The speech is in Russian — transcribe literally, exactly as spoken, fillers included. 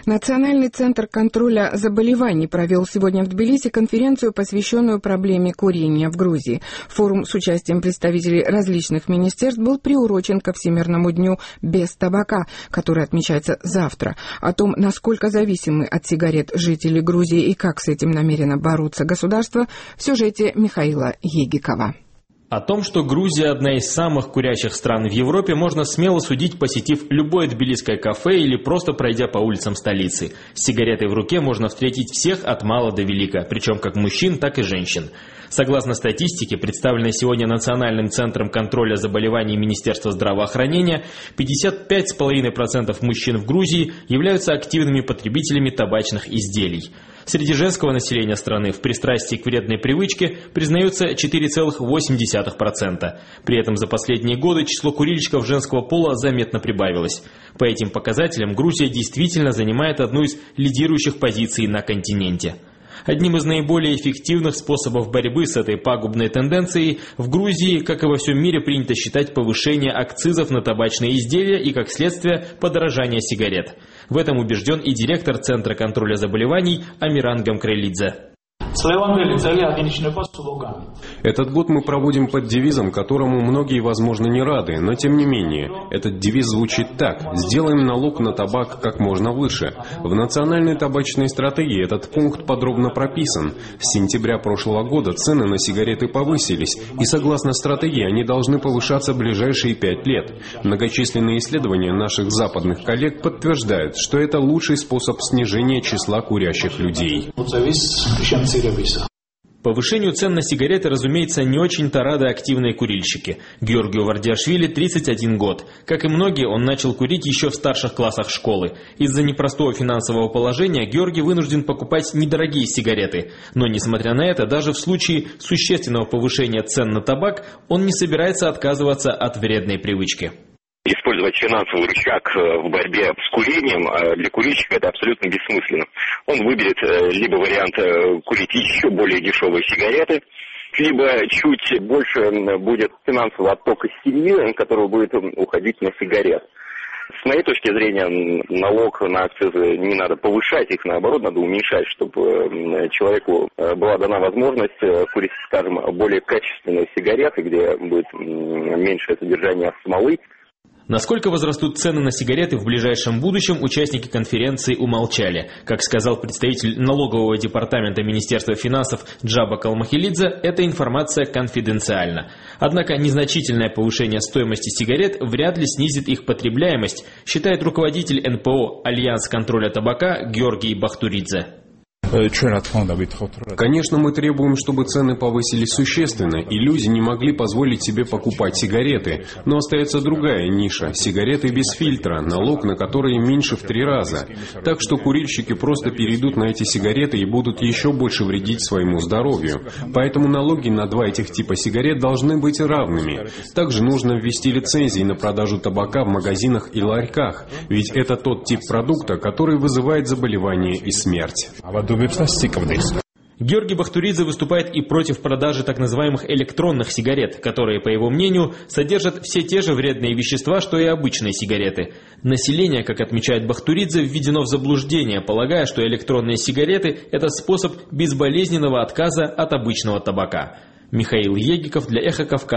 Национальный центр контроля заболеваний провел сегодня в Тбилиси конференцию, посвященную проблеме курения в Грузии. Форум с участием представителей различных министерств был приурочен ко Всемирному дню без табака, который отмечается завтра. О том, насколько зависимы от сигарет жители Грузии и как с этим намерено бороться государство, в сюжете Михаила Егикова. О том, что Грузия одна из самых курящих стран в Европе, можно смело судить, посетив любое тбилисское кафе или просто пройдя по улицам столицы. С сигаретой в руке можно встретить всех от мала до велика, причем как мужчин, так и женщин. Согласно статистике, представленной сегодня Национальным центром контроля заболеваний Министерства здравоохранения, пятьдесят пять целых пять десятых процента мужчин в Грузии являются активными потребителями табачных изделий. Среди женского населения страны в пристрастии к вредной привычке признается четыре целых восемь десятых процента. При этом за последние годы число курильщиков женского пола заметно прибавилось. По этим показателям Грузия действительно занимает одну из лидирующих позиций на континенте. Одним из наиболее эффективных способов борьбы с этой пагубной тенденцией в Грузии, как и во всем мире, принято считать повышение акцизов на табачные изделия и, как следствие, подорожание сигарет. В этом убежден и директор Центра контроля заболеваний Амиран Гамкрелидзе. Этот год мы проводим под девизом, которому многие, возможно, не рады, но тем не менее. Этот девиз звучит так: «Сделаем налог на табак как можно выше». В национальной табачной стратегии этот пункт подробно прописан. С сентября прошлого года цены на сигареты повысились, и согласно стратегии они должны повышаться в ближайшие пять лет. Многочисленные исследования наших западных коллег подтверждают, что это лучший способ снижения числа курящих людей. Повышению цен на сигареты, разумеется, не очень-то рады активные курильщики. Георгию Вардиашвили тридцать один год. Как и многие, он начал курить еще в старших классах школы. Из-за непростого финансового положения Георгий вынужден покупать недорогие сигареты. Но, несмотря на это, даже в случае существенного повышения цен на табак, он не собирается отказываться от вредной привычки. Использовать финансовый рычаг в борьбе с курением для курильщика – это абсолютно бессмысленно. Он выберет либо вариант курить еще более дешевые сигареты, либо чуть больше будет финансового оттока семьи, который будет уходить на сигарет. С моей точки зрения, налог на акцизы не надо повышать, их наоборот надо уменьшать, чтобы человеку была дана возможность курить, скажем, более качественные сигареты, где будет меньшее содержание смолы. Насколько возрастут цены на сигареты в ближайшем будущем, участники конференции умолчали. Как сказал представитель налогового департамента Министерства финансов Джаба Калмахилидзе, эта информация конфиденциальна. Однако незначительное повышение стоимости сигарет вряд ли снизит их потребляемость, считает руководитель эн пэ о «Альянс контроля табака» Георгий Бахтуридзе. Конечно, мы требуем, чтобы цены повысились существенно, и люди не могли позволить себе покупать сигареты. Но остается другая ниша – сигареты без фильтра, налог на которые меньше в три раза. Так что курильщики просто перейдут на эти сигареты и будут еще больше вредить своему здоровью. Поэтому налоги на два этих типа сигарет должны быть равными. Также нужно ввести лицензии на продажу табака в магазинах и ларьках, ведь это тот тип продукта, который вызывает заболевания и смерть. Георгий Бахтуридзе выступает и против продажи так называемых электронных сигарет, которые, по его мнению, содержат все те же вредные вещества, что и обычные сигареты. Население, как отмечает Бахтуридзе, введено в заблуждение, полагая, что электронные сигареты – это способ безболезненного отказа от обычного табака. Михаил Егиков для Эхо Кавказа.